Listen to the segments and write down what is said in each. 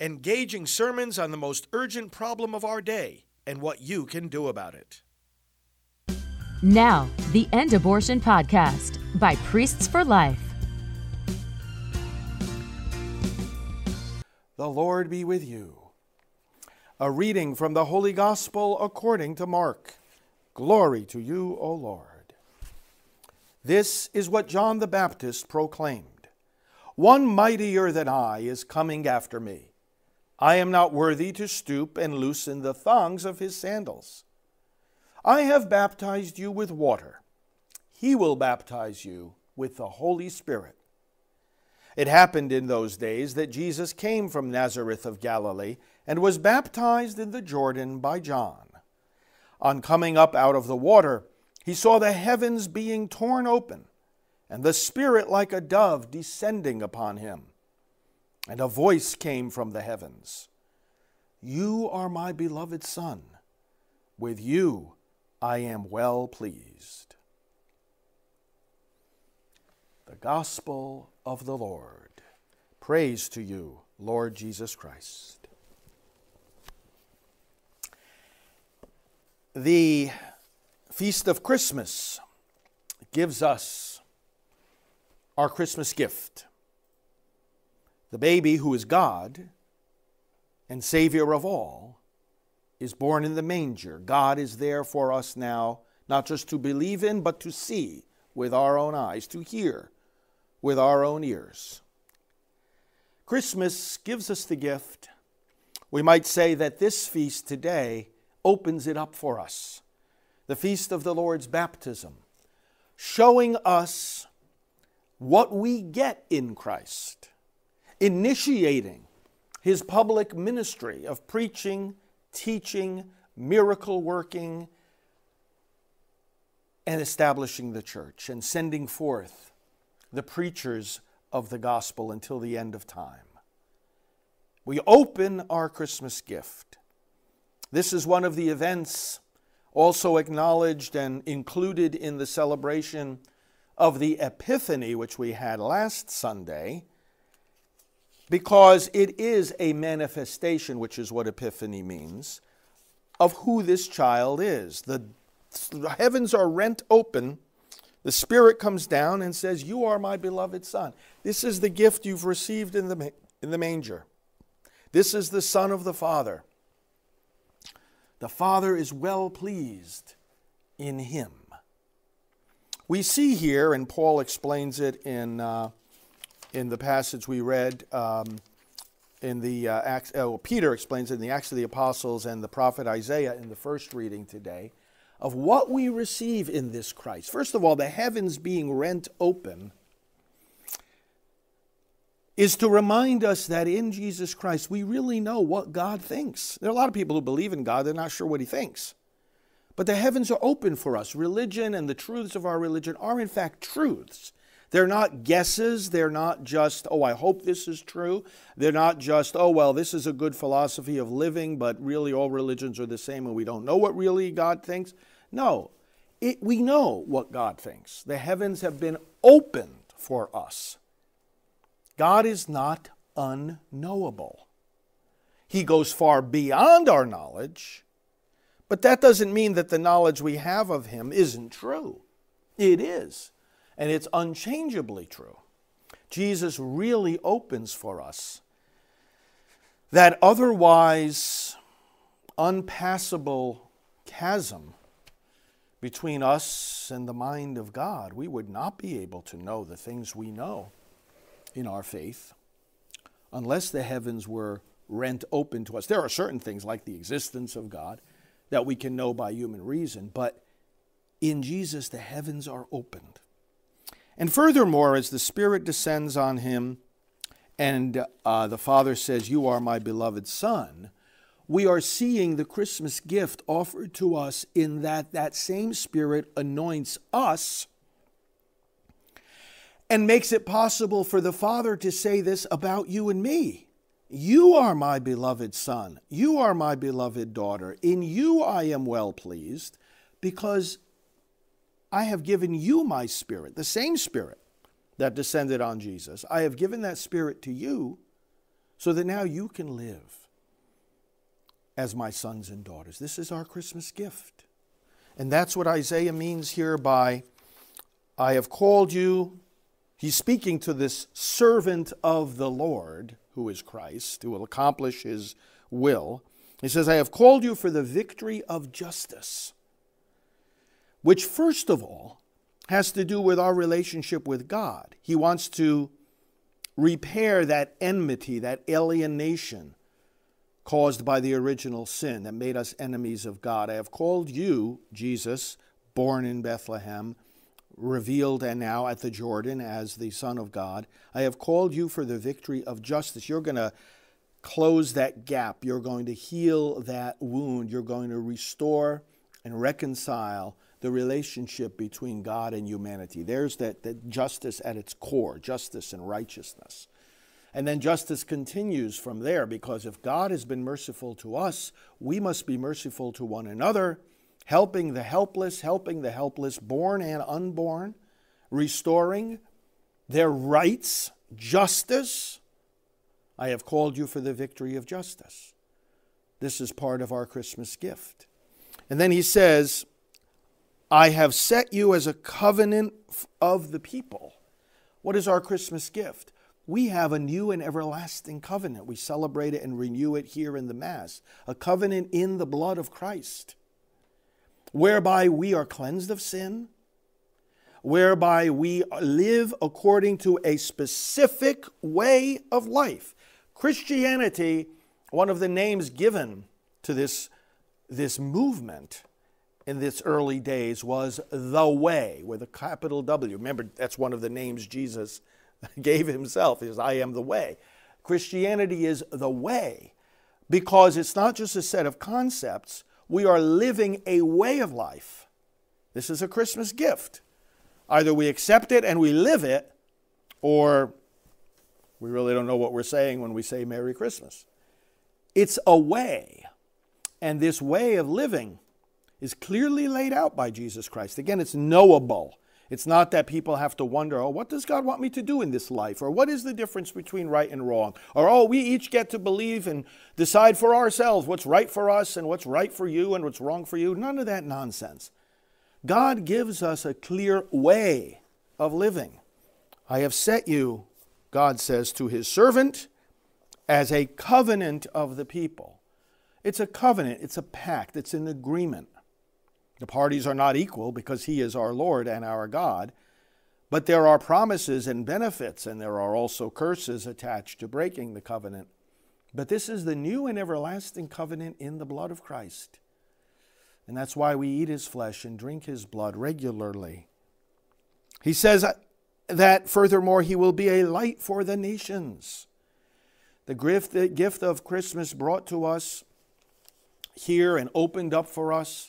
engaging sermons on the most urgent problem of our day and what you can do about it. Now, the End Abortion Podcast by Priests for Life. The Lord be with you. A reading from the Holy Gospel according to Mark. Glory to you, O Lord. This is what John the Baptist proclaimed. One mightier than I is coming after me. I am not worthy to stoop and loosen the thongs of his sandals. I have baptized you with water. He will baptize you with the Holy Spirit. It happened in those days that Jesus came from Nazareth of Galilee and was baptized in the Jordan by John. On coming up out of the water, he saw the heavens being torn open, and the Spirit like a dove descending upon him. And a voice came from the heavens, "You are my beloved Son. With you I am well pleased." The Gospel of the Lord. Praise to you, Lord Jesus Christ. The Feast of Christmas gives us our Christmas gift. The baby who is God and Savior of all is born in the manger. God is there for us now, not just to believe in, but to see with our own eyes, to hear with our own ears. Christmas gives us the gift. We might say that this feast today opens it up for us. The feast of the Lord's baptism, showing us what we get in Christ, initiating his public ministry of preaching, teaching, miracle working, and establishing the church and sending forth the preachers of the gospel until the end of time. We open our Christmas gift. This is one of the events also acknowledged and included in the celebration of the Epiphany, which we had last Sunday, because it is a manifestation, which is what Epiphany means, of who this child is. The heavens are rent open. The Spirit comes down and says, "You are my beloved Son." This is the gift you've received in the manger. This is the Son of the Father. The Father is well pleased in him. We see here, and Paul explains it in the passage we read, Peter explains it in the Acts of the Apostles and the prophet Isaiah in the first reading today, of what we receive in this Christ. First of all, the heavens being rent open is to remind us that in Jesus Christ we really know what God thinks. There are a lot of people who believe in God, they're not sure what he thinks. But the heavens are open for us. Religion and the truths of our religion are in fact truths. They're not guesses. They're not just, "Oh, I hope this is true." They're not just, "Oh, well, this is a good philosophy of living, but really all religions are the same and we don't know what really God thinks." No, we know what God thinks. The heavens have been opened for us. God is not unknowable. He goes far beyond our knowledge, but that doesn't mean that the knowledge we have of him isn't true. It is, and it's unchangeably true. Jesus really opens for us that otherwise unpassable chasm between us and the mind of God. We would not be able to know the things we know in our faith unless the heavens were rent open to us. There are certain things like the existence of God that we can know by human reason, but in Jesus the heavens are opened. And furthermore, as the Spirit descends on him and the Father says, "You are my beloved Son," we are seeing the Christmas gift offered to us in that same Spirit anoints us and makes it possible for the Father to say this about you and me. "You are my beloved Son. You are my beloved daughter. In you I am well pleased, because I have given you my Spirit," the same Spirit that descended on Jesus. "I have given that Spirit to you so that now you can live as my sons and daughters. This is our Christmas gift. And that's what Isaiah means here by, I have called you. He's speaking to this servant of the Lord, who is Christ, who will accomplish his will. He says, I have called you for the victory of justice, which first of all has to do with our relationship with God. He wants to repair that enmity, that alienation caused by the original sin that made us enemies of God. I have called you, Jesus, born in Bethlehem, revealed and now at the Jordan as the Son of God. I have called you for the victory of justice. You're going to close that gap. You're going to heal that wound. You're going to restore and reconcile the relationship between God and humanity. There's that justice at its core, justice and righteousness. And then justice continues from there, because if God has been merciful to us, we must be merciful to one another, helping the helpless, born and unborn, restoring their rights, justice. I have called you for the victory of justice. This is part of our Christmas gift. And then he says, I have set you as a covenant of the people. What is our Christmas gift? We have a new and everlasting covenant. We celebrate it and renew it here in the Mass. A covenant in the blood of Christ, whereby we are cleansed of sin, whereby we live according to a specific way of life. Christianity, one of the names given to this movement in this early days, was the way, with a capital W. Remember, that's one of the names Jesus gave himself. He says, I am the way. Christianity is the way, because it's not just a set of concepts. We are living a way of life. This is a Christmas gift. Either we accept it and we live it, or we really don't know what we're saying when we say Merry Christmas. It's a way, and this way of living is clearly laid out by Jesus Christ. Again, it's knowable. It's not that people have to wonder, oh, what does God want me to do in this life? Or what is the difference between right and wrong? Or, oh, we each get to believe and decide for ourselves what's right for us and what's right for you and what's wrong for you. None of that nonsense. God gives us a clear way of living. I have set you, God says to his servant, as a covenant of the people. It's a covenant. It's a pact. It's an agreement. The parties are not equal because he is our Lord and our God, but there are promises and benefits, and there are also curses attached to breaking the covenant. But this is the new and everlasting covenant in the blood of Christ. And that's why we eat his flesh and drink his blood regularly. He says that, furthermore, he will be a light for the nations. The gift of Christmas brought to us here and opened up for us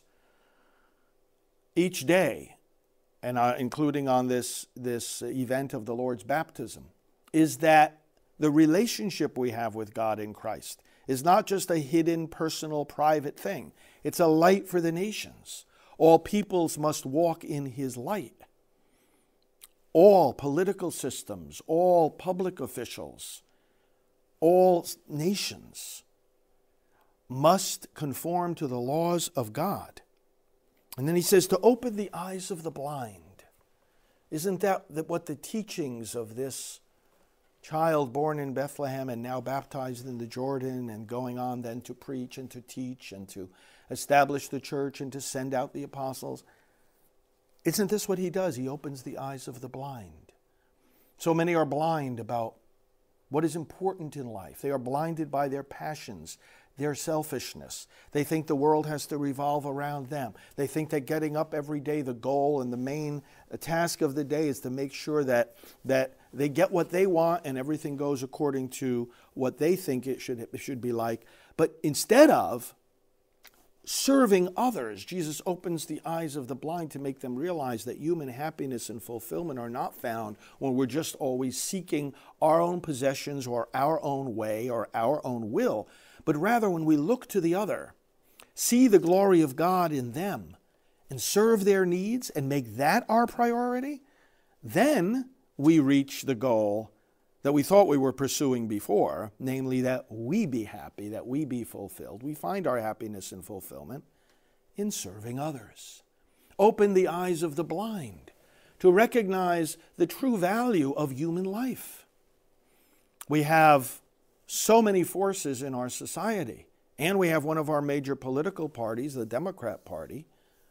each day, and including on this event of the Lord's baptism, is that the relationship we have with God in Christ is not just a hidden, personal, private thing. It's a light for the nations. All peoples must walk in his light. All political systems, all public officials, all nations must conform to the laws of God. And then he says to open the eyes of the blind. Isn't that what the teachings of this child born in Bethlehem and now baptized in the Jordan and going on then to preach and to teach and to establish the church and to send out the apostles? Isn't this what he does? He opens the eyes of the blind. So many are blind about what is important in life. They are blinded by their passions, their selfishness. They think the world has to revolve around them. They think that getting up every day, the goal and the main task of the day is to make sure that they get what they want and everything goes according to what they think it should be like. But instead of serving others, Jesus opens the eyes of the blind to make them realize that human happiness and fulfillment are not found when we're just always seeking our own possessions or our own way or our own will, but rather when we look to the other, see the glory of God in them, and serve their needs and make that our priority, then we reach the goal that we thought we were pursuing before, namely that we be happy, that we be fulfilled. We find our happiness and fulfillment in serving others. Open the eyes of the blind to recognize the true value of human life. We have so many forces in our society, and we have one of our major political parties, the Democrat Party,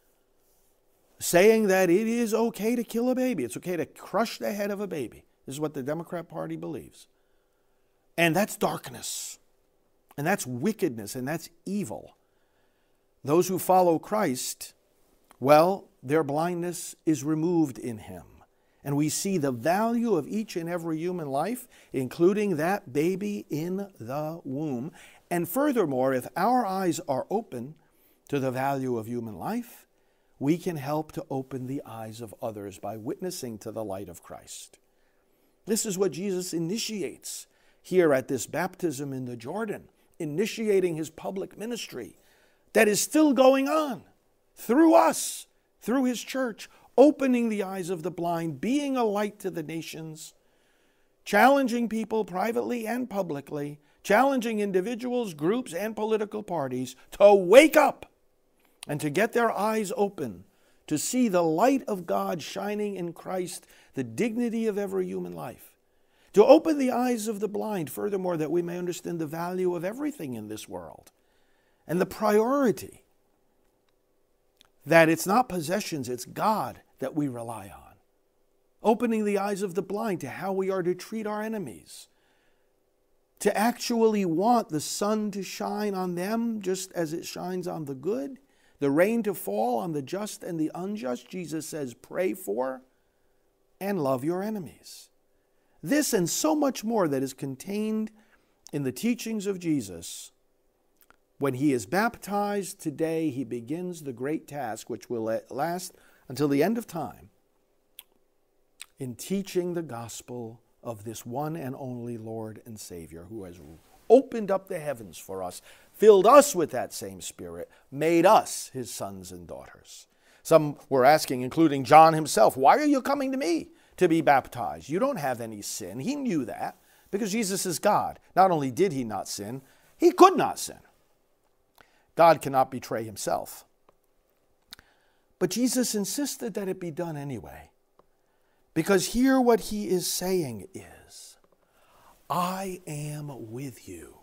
saying that it is okay to kill a baby. It's okay to crush the head of a baby. This is what the Democrat Party believes. And that's darkness. And that's wickedness. And that's evil. Those who follow Christ, well, their blindness is removed in him. And we see the value of each and every human life, including that baby in the womb. And furthermore, if our eyes are open to the value of human life, we can help to open the eyes of others by witnessing to the light of Christ. This is what Jesus initiates here at this baptism in the Jordan, initiating his public ministry that is still going on through us, through his church, opening the eyes of the blind, being a light to the nations, challenging people privately and publicly, challenging individuals, groups, and political parties to wake up and to get their eyes open, to see the light of God shining in Christ, the dignity of every human life. To open the eyes of the blind, furthermore, that we may understand the value of everything in this world and the priority that it's not possessions, it's God that we rely on. Opening the eyes of the blind to how we are to treat our enemies, to actually want the sun to shine on them just as it shines on the good, the rain to fall on the just and the unjust. Jesus says, pray for and love your enemies. This and so much more that is contained in the teachings of Jesus. When he is baptized today, he begins the great task, which will last until the end of time, in teaching the gospel of this one and only Lord and Savior who has opened up the heavens for us, filled us with that same Spirit, made us his sons and daughters. Some were asking, including John himself, why are you coming to me to be baptized? You don't have any sin. He knew that because Jesus is God. Not only did he not sin, he could not sin. God cannot betray himself. But Jesus insisted that it be done anyway. Because here what he is saying is, I am with you.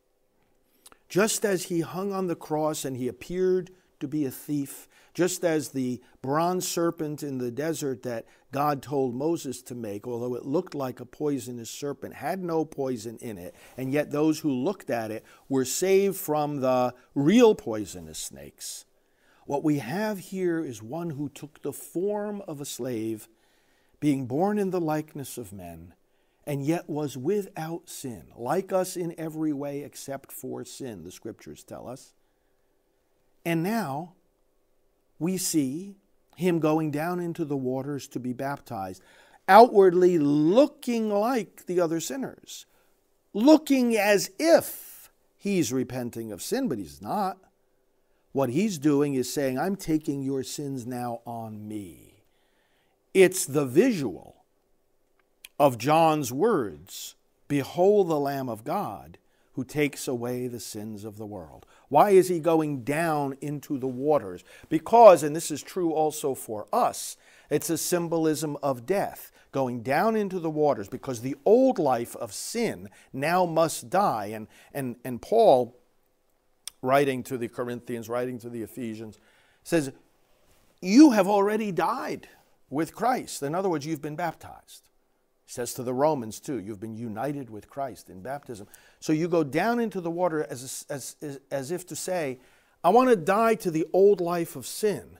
Just as he hung on the cross and he appeared to be a thief, just as the bronze serpent in the desert that God told Moses to make, although it looked like a poisonous serpent, had no poison in it, and yet those who looked at it were saved from the real poisonous snakes. What we have here is one who took the form of a slave, being born in the likeness of men, and yet was without sin, like us in every way except for sin, the scriptures tell us. And now we see him going down into the waters to be baptized, outwardly looking like the other sinners, looking as if he's repenting of sin, but he's not. What he's doing is saying, I'm taking your sins now on me. It's the visual of John's words, behold the Lamb of God who takes away the sins of the world. Why is he going down into the waters? Because, and this is true also for us, it's a symbolism of death, going down into the waters, because the old life of sin now must die. And Paul, writing to the Corinthians, writing to the Ephesians, says, you have already died with Christ. In other words, you've been baptized. He says to the Romans too, you've been united with Christ in baptism. So you go down into the water as if to say, I want to die to the old life of sin.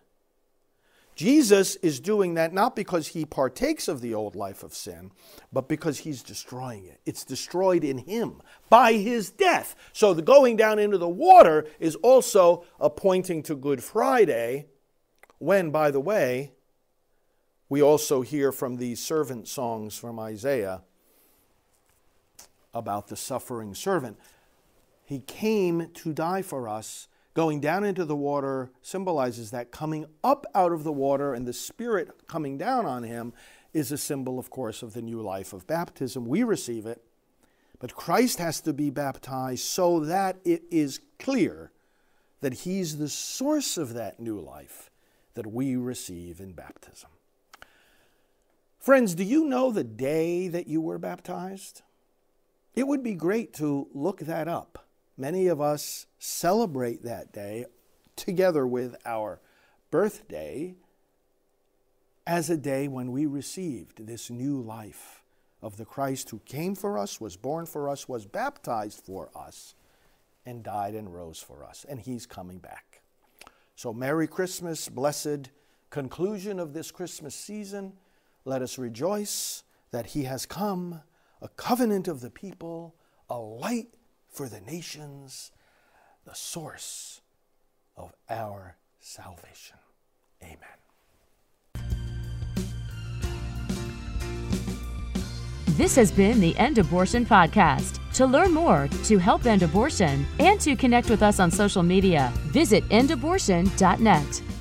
Jesus is doing that not because he partakes of the old life of sin, but because he's destroying it. It's destroyed in him by his death. So the going down into the water is also a pointing to Good Friday, when, by the way, we also hear from these servant songs from Isaiah about the suffering servant. He came to die for us. Going down into the water symbolizes that coming up out of the water and the Spirit coming down on him is a symbol, of course, of the new life of baptism. We receive it, but Christ has to be baptized so that it is clear that he's the source of that new life that we receive in baptism. Friends, do you know the day that you were baptized? It would be great to look that up. Many of us celebrate that day together with our birthday as a day when we received this new life of the Christ who came for us, was born for us, was baptized for us, and died and rose for us. And he's coming back. So Merry Christmas, blessed conclusion of this Christmas season. Let us rejoice that he has come, a covenant of the people, a light for the nations, the source of our salvation. Amen. This has been the End Abortion Podcast. To learn more, to help end abortion, and to connect with us on social media, visit endabortion.net.